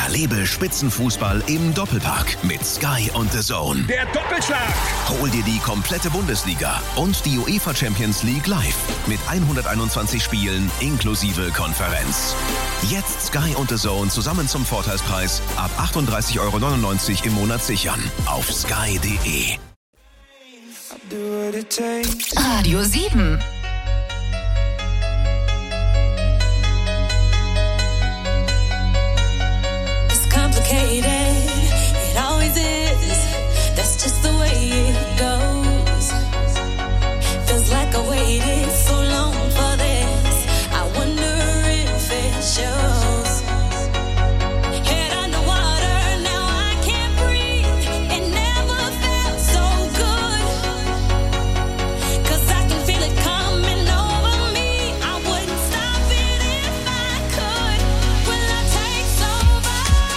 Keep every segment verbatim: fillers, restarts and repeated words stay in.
Erlebe Spitzenfußball im Doppelpack mit Sky und The Zone. Der Doppelschlag! Hol dir die komplette Bundesliga und die UEFA Champions League live mit hunderteinundzwanzig Spielen inklusive Konferenz. Jetzt Sky und The Zone zusammen zum Vorteilspreis ab achtunddreißig Euro neunundneunzig im Monat sichern auf sky punkt de. Radio sieben. It always is. That's just the way it goes. Feels like I waited so long for this. I wonder if it shows. Head underwater, now I can't breathe. It never felt so good. 'Cause I can feel it coming over me. I wouldn't stop it if I could. Will I take over?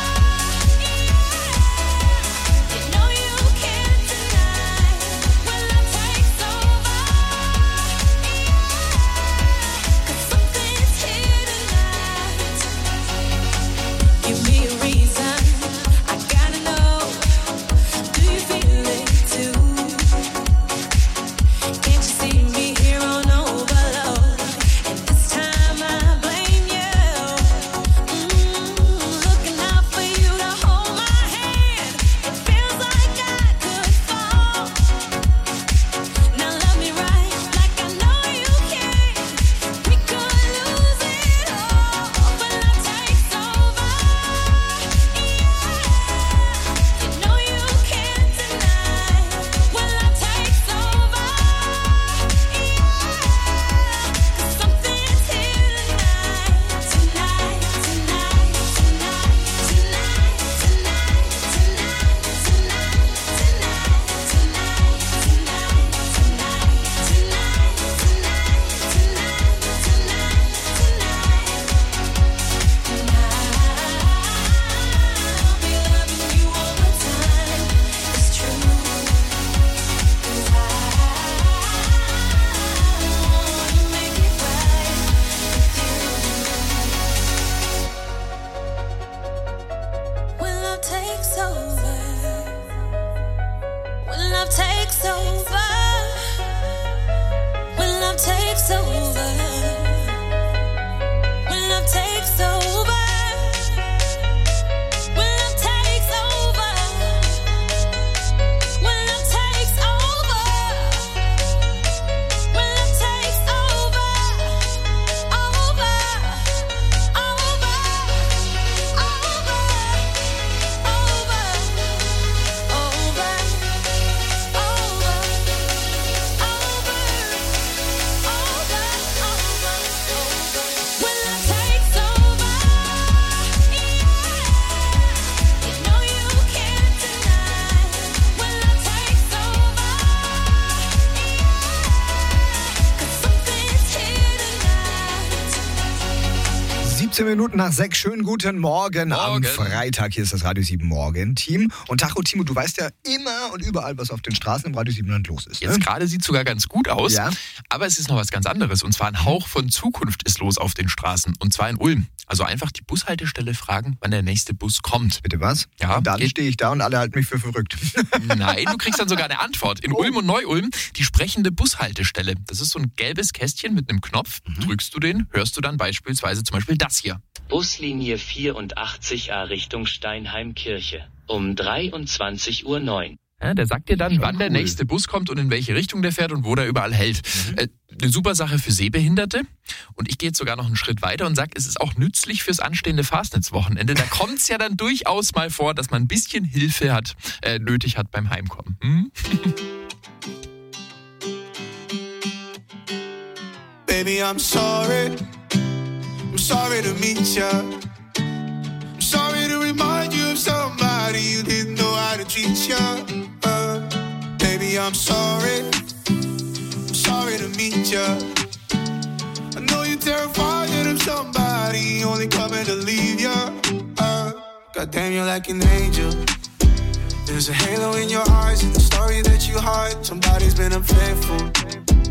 siebzehn Minuten nach sechs. Schönen guten Morgen, Morgen am Freitag. Hier ist das Radio sieben Morgen-Team. Und Tacho, Timo, du weißt ja immer und überall, was auf den Straßen im Radio sieben Land los ist. Ne? Jetzt gerade sieht es sogar ganz gut aus. Ja. Aber es ist noch was ganz anderes. Und zwar ein Hauch von Zukunft ist los auf den Straßen. Und zwar in Ulm. Also einfach die Bushaltestelle fragen, wann der nächste Bus kommt. Bitte was? Ja, und dann geht- stehe ich da und alle halten mich für verrückt. Nein, du kriegst dann sogar eine Antwort. In Oh. Ulm und Neu-Ulm die sprechende Bushaltestelle. Das ist so ein gelbes Kästchen mit einem Knopf. Mhm. Drückst du den, hörst du dann beispielsweise zum Beispiel das hier. Buslinie vierundachtzig A Richtung Steinheimkirche. Um dreiundzwanzig Uhr neun. Ja, der sagt dir dann, Schon wann der cool. nächste Bus kommt und in welche Richtung der fährt und wo der überall hält. Äh, eine super Sache für Sehbehinderte. Und ich gehe jetzt sogar noch einen Schritt weiter und sage, es ist auch nützlich fürs anstehende Fastnetz-Wochenende. Da kommt es ja dann durchaus mal vor, dass man ein bisschen Hilfe hat, äh, nötig hat beim Heimkommen. Hm? Baby, I'm sorry. I'm sorry to meet ya. I'm sorry to remind you of somebody you didn't know how to treat ya. Uh, baby, I'm sorry. I'm sorry to meet ya. I know you're terrified of somebody only coming to leave ya. Uh, God damn, you're like an angel. There's a halo in your eyes and the story that you hide. Somebody's been unfaithful.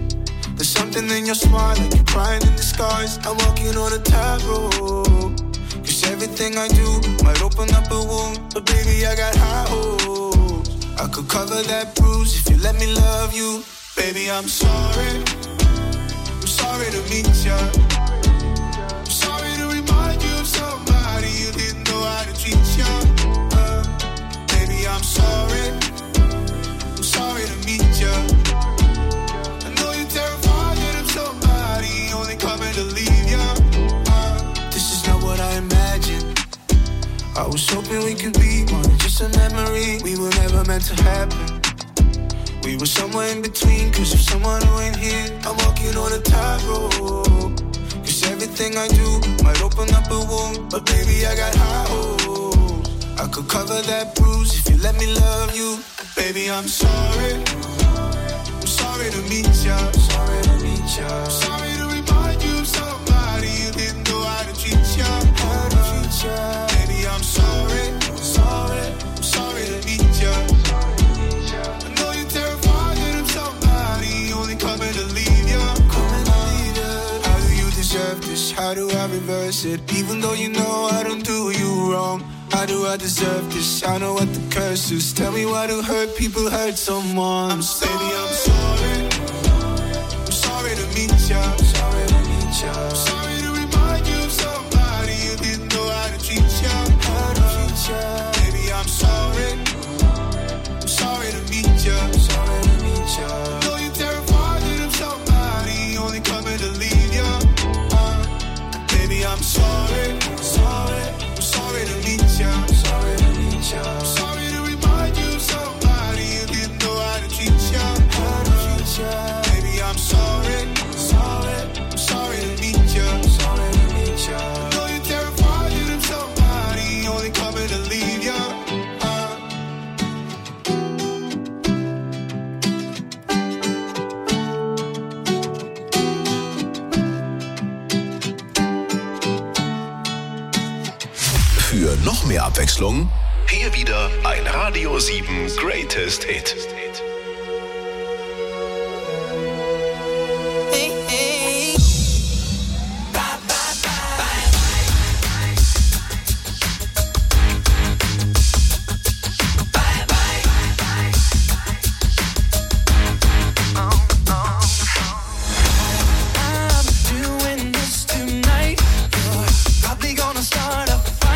There's something in your smile, like you're crying in disguise. I'm walking on a tightrope. Cause everything I do might open up a wound, but baby, I got high hopes. I could cover that bruise if you let me love you. Baby, I'm sorry. I'm sorry to meet ya. I'm sorry to remind you of somebody you didn't know how to treat ya. Uh, baby, I'm sorry. I'm sorry to meet ya. I know you're terrified that I'm somebody only coming to leave ya. Uh, this is not what I imagined. I was hoping we could be more than just a memory. We were never meant to happen. We were somewhere in between, cause of someone who ain't here. I'm walking on a tightrope. Cause everything I do might open up a wound, but baby, I got high hopes. I could cover that bruise if you let me love you. Baby, I'm sorry. I'm sorry to meet ya. Sorry to meet ya. Sorry to remind you of somebody you didn't know how to treat ya. How to treat ya. Baby, I'm sorry. Sorry. I'm sorry to meet ya. Coming to leave ya, coming to leave ya. How do you deserve this? How do I reverse it? Even though you know I don't do you wrong. How do I deserve this? I know what the curse is. Tell me why do hurt people hurt someone? I'm sorry. Baby, I'm sorry. I'm sorry to meet ya. Sorry to meet ya. I'm sorry to remind you of somebody you didn't know how to treat ya. How to treat ya. Baby, I'm sorry. I'm sorry to meet ya. Sorry to meet ya. I know you're terrified. Only coming to leave ya. Uh, baby, I'm sorry. Sorry. I'm sorry to meet ya. Sorry to meet ya. I'm sorry to remind you of somebody you didn't know how to treat ya. How to treat ya. Baby, I'm sorry. Sorry. I'm sorry to meet ya. Sorry to meet ya. I know you're terrified that I'm somebody only coming to leave ya. Für noch mehr Abwechslung, hier wieder ein Radio sieben Greatest Hit.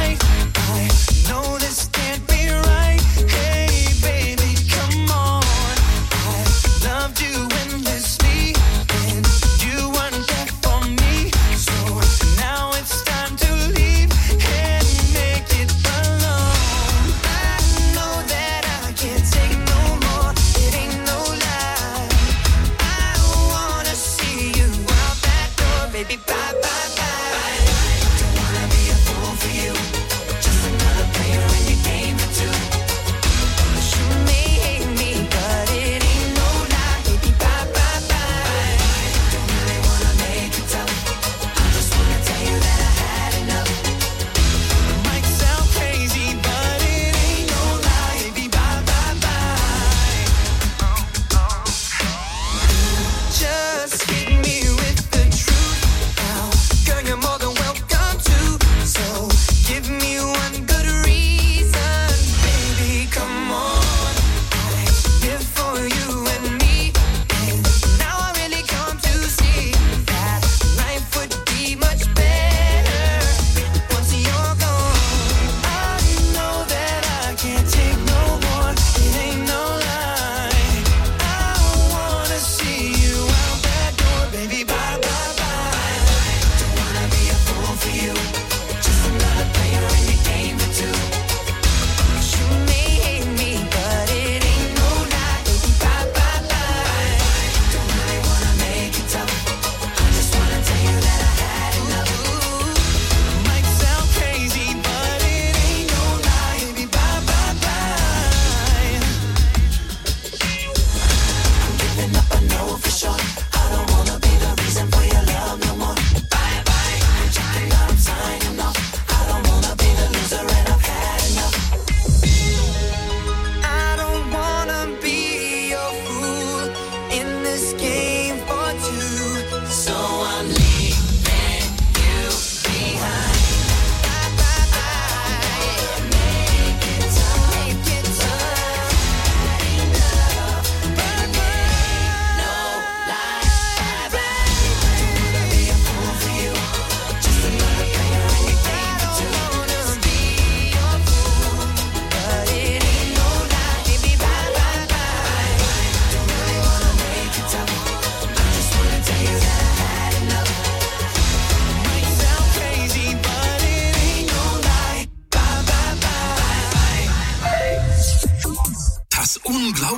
Know this can't be right. Hey, baby, come on.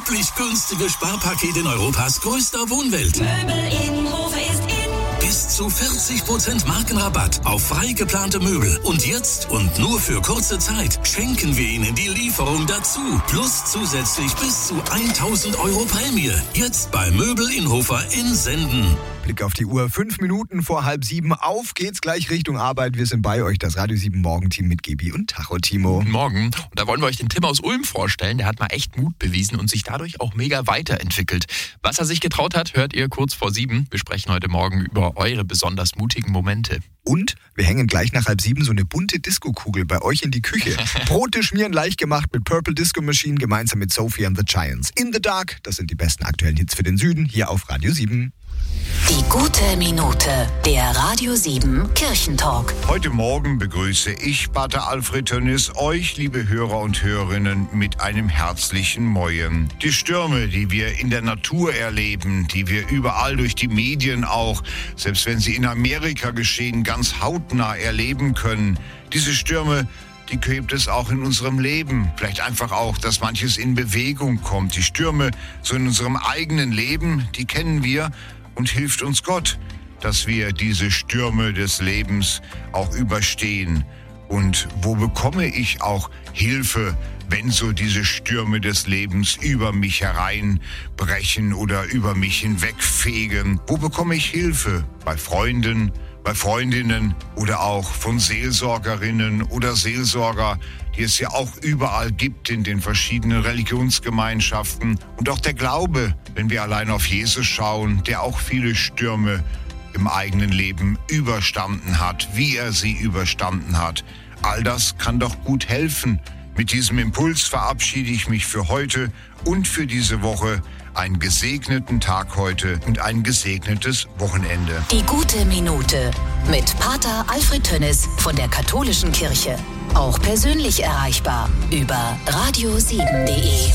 unglaublich günstige Sparpaket in Europas größter Wohnwelt. Möbel in Hofe ist in. Bis zu vierzig Prozent Markenrabatt auf frei geplante Möbel. Und jetzt und nur für kurze Zeit schenken wir Ihnen die Lieferung dazu. Plus zusätzlich bis zu tausend Euro Prämie. Jetzt bei Möbel in Hofer in Senden. Blick auf die Uhr, fünf Minuten vor halb sieben. Auf geht's gleich Richtung Arbeit. Wir sind bei euch, das Radio sieben Morgenteam mit Gebi und Tacho Timo. Guten Morgen. Und da wollen wir euch den Tim aus Ulm vorstellen. Der hat mal echt Mut bewiesen und sich dadurch auch mega weiterentwickelt. Was er sich getraut hat, hört ihr kurz vor sieben. Wir sprechen heute Morgen über eure besonders mutigen Momente. Und wir hängen gleich nach halb sieben so eine bunte Disco-Kugel bei euch in die Küche. Brote schmieren leicht gemacht mit Purple Disco Machine gemeinsam mit Sophie and the Giants. In the Dark, das sind die besten aktuellen Hits für den Süden, hier auf Radio sieben. Die gute Minute, der Radio sieben Kirchentalk. Heute Morgen begrüße ich, Pater Alfred Tönnis, euch, liebe Hörer und Hörerinnen, mit einem herzlichen Moin. Die Stürme, die wir in der Natur erleben, die wir überall durch die Medien auch, selbst wenn sie in Amerika geschehen, ganz hautnah erleben können, diese Stürme, die gibt es auch in unserem Leben. Vielleicht einfach auch, dass manches in Bewegung kommt. Die Stürme so in unserem eigenen Leben, die kennen wir. Und hilft uns Gott, dass wir diese Stürme des Lebens auch überstehen. Und wo bekomme ich auch Hilfe, wenn so diese Stürme des Lebens über mich hereinbrechen oder über mich hinwegfegen? Wo bekomme ich Hilfe? Bei Freunden, bei Freundinnen oder auch von Seelsorgerinnen oder Seelsorger, die es ja auch überall gibt in den verschiedenen Religionsgemeinschaften. Und auch der Glaube, wenn wir allein auf Jesus schauen, der auch viele Stürme im eigenen Leben überstanden hat, wie er sie überstanden hat. All das kann doch gut helfen. Mit diesem Impuls verabschiede ich mich für heute und für diese Woche. Einen gesegneten Tag heute und ein gesegnetes Wochenende. Die gute Minute mit Pater Alfred Tönnis von der Katholischen Kirche. Auch persönlich erreichbar über radio sieben punkt de.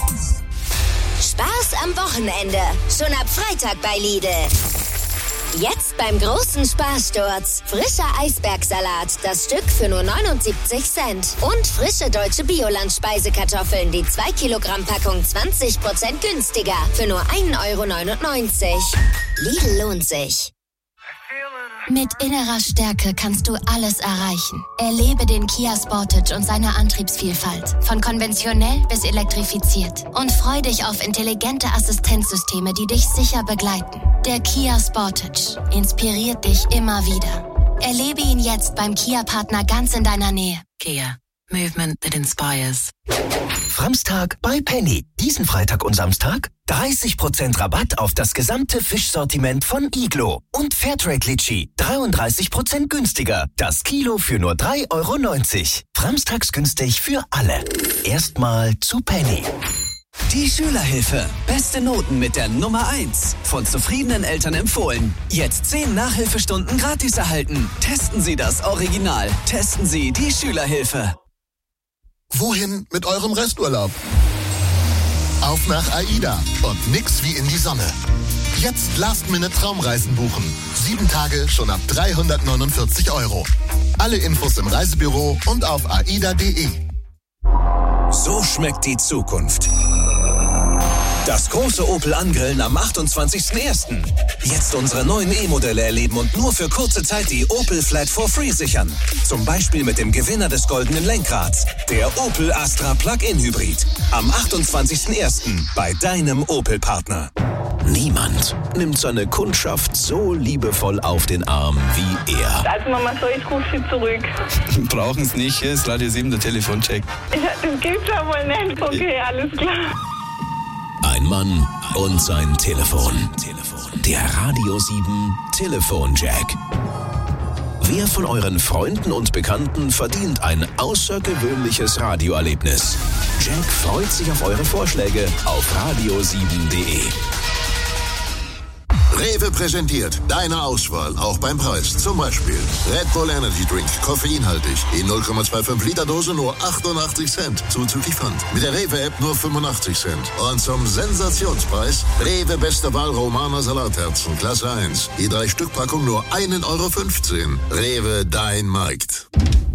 Spaß am Wochenende. Schon ab Freitag bei Lidl. Jetzt beim großen Sparsturz. Frischer Eisbergsalat, das Stück für nur neunundsiebzig Cent. Und frische deutsche Bioland-Speisekartoffeln, die zwei Kilogramm Packung zwanzig Prozent günstiger. Für nur ein Euro neunundneunzig. Lidl lohnt sich. Mit innerer Stärke kannst du alles erreichen. Erlebe den Kia Sportage und seine Antriebsvielfalt. Von konventionell bis elektrifiziert. Und freu dich auf intelligente Assistenzsysteme, die dich sicher begleiten. Der Kia Sportage inspiriert dich immer wieder. Erlebe ihn jetzt beim Kia-Partner ganz in deiner Nähe. Kia. Movement that inspires. Framstag bei Penny. Diesen Freitag und Samstag dreißig Prozent Rabatt auf das gesamte Fischsortiment von Iglo. Und Fairtrade Litchi dreiunddreißig Prozent günstiger. Das Kilo für nur drei Euro neunzig. Framstags günstig für alle. Erstmal zu Penny. Die Schülerhilfe. Beste Noten mit der Nummer eins. Von zufriedenen Eltern empfohlen. Jetzt zehn Nachhilfestunden gratis erhalten. Testen Sie das Original. Testen Sie die Schülerhilfe. Wohin mit eurem Resturlaub? Auf nach AIDA und nix wie in die Sonne. Jetzt Last-Minute-Traumreisen buchen. Sieben Tage schon ab dreihundertneunundvierzig Euro. Alle Infos im Reisebüro und auf aida punkt de. So schmeckt die Zukunft. Das große Opel Angrillen am achtundzwanzigsten ersten Jetzt unsere neuen E-Modelle erleben und nur für kurze Zeit die Opel Flat for Free sichern. Zum Beispiel mit dem Gewinner des goldenen Lenkrads, der Opel Astra Plug-in Hybrid. Am achtundzwanzigsten ersten bei deinem Opel-Partner. Niemand nimmt seine Kundschaft so liebevoll auf den Arm wie er. Also Mama, so, ich rufe Sie zurück. Brauchen es nicht, hier ist Radio sieben der Telefoncheck. Ja, das gibt's ja wohl nicht. Okay, alles klar. Ein Mann und sein Telefon. Der Radio sieben Telefonjack. Wer von euren Freunden und Bekannten verdient ein außergewöhnliches Radioerlebnis? Jack freut sich auf eure Vorschläge auf radio sieben punkt de. Rewe präsentiert deine Auswahl, auch beim Preis. Zum Beispiel Red Bull Energy Drink, koffeinhaltig, in null Komma fünfundzwanzig Liter Dose nur achtundachtzig Cent, zuzüglich Pfand. Mit der Rewe-App nur fünfundachtzig Cent. Und zum Sensationspreis Rewe Beste Wahl Romaner Salatherzen, Klasse eins. Die drei Stück Packung nur ein Euro fünfzehn. Rewe, dein Markt.